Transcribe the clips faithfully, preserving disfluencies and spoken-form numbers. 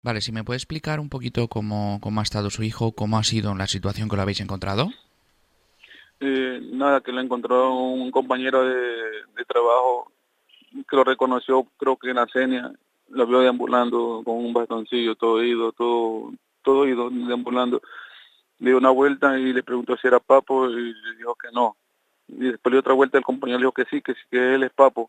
Vale, si me puede explicar un poquito cómo, cómo ha estado su hijo, cómo ha sido la situación que lo habéis encontrado. Eh, nada, que lo encontró un compañero de, de trabajo que lo reconoció, creo que en la Cenia, lo vio deambulando con un bastoncillo, todo ido, todo, todo ido, deambulando. Le dio una vuelta y le preguntó si era Papo y le dijo que no. Y después le dio otra vuelta, el compañero le dijo que sí, que sí, que él es Papo.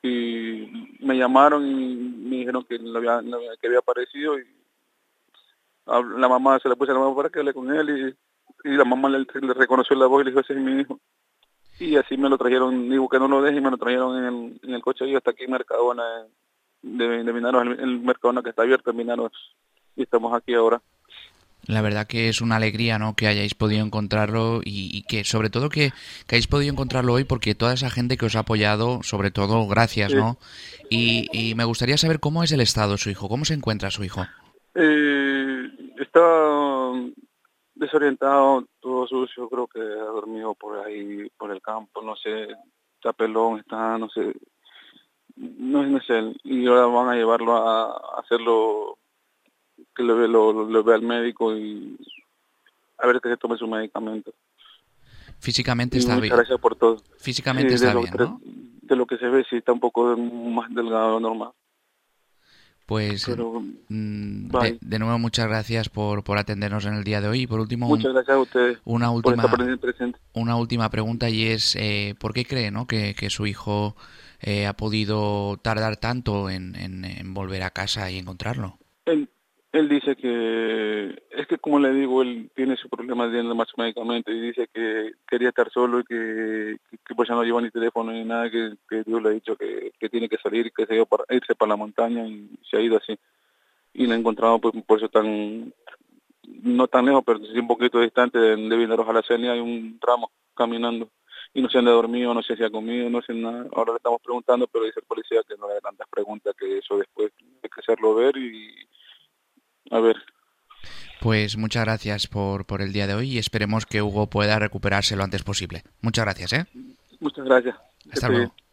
Y me llamaron y me dijeron que, lo había, lo había- que había aparecido y hab- la mamá se le puso a la mamá para que hable con él y, y la mamá le, le reconoció la voz y le dijo, ese es mi hijo. Y así me lo trajeron, digo que no lo deje y me lo trajeron en el, en el coche y hasta aquí en Mercadona, de, de Minaros, el, el Mercadona que está abierto en Minaros y estamos aquí ahora. La verdad que es una alegría, ¿no? Que hayáis podido encontrarlo y, y que sobre todo que, que hayáis podido encontrarlo hoy porque toda esa gente que os ha apoyado, sobre todo, gracias, Sí. ¿no? Y, y me gustaría saber cómo es el estado de su hijo, cómo se encuentra su hijo. Eh, está desorientado, todo sucio, creo que ha dormido por ahí, por el campo, no sé, está pelón, está, no sé, no, no sé, y ahora van a llevarlo a, a hacerlo, que lo, ve- lo, lo vea el médico y a ver que se tome su medicamento. Físicamente Y está muchas bien, gracias por todo. Sí, físicamente de está lo, bien, ¿no? de lo que se ve, sí está un poco más delgado de lo normal, Pues pero mm, de, bye. de nuevo muchas gracias por, por atendernos en el día de hoy. Y por último, un- Muchas gracias a ustedes una por estar última presente. una última pregunta y es eh, ¿por qué cree, ¿no? que, que su hijo eh, ha podido tardar tanto en, en, en volver a casa y encontrarlo? Él, él dice que, es que como le digo, él tiene su problema de más medicamentos y dice que quería estar solo y que, que, que pues ya no lleva ni teléfono ni nada, que, que Dios le ha dicho que, que tiene que salir y que se ha ido para, irse para la montaña y se ha ido así. Y lo he encontrado pues por eso tan, no tan lejos, pero sí un poquito distante de, de Vineros a la Cenia, hay un tramo caminando. Y no sé dónde ha dormido, no sé si ha comido, no sé nada. Ahora le estamos preguntando, pero dice el policía que no le haga tantas preguntas, que eso después hay que hacerlo ver y a ver. Pues muchas gracias por, por el día de hoy y esperemos que Hugo pueda recuperarse lo antes posible. Muchas gracias, ¿eh? Muchas gracias. Que Hasta esté bien. luego.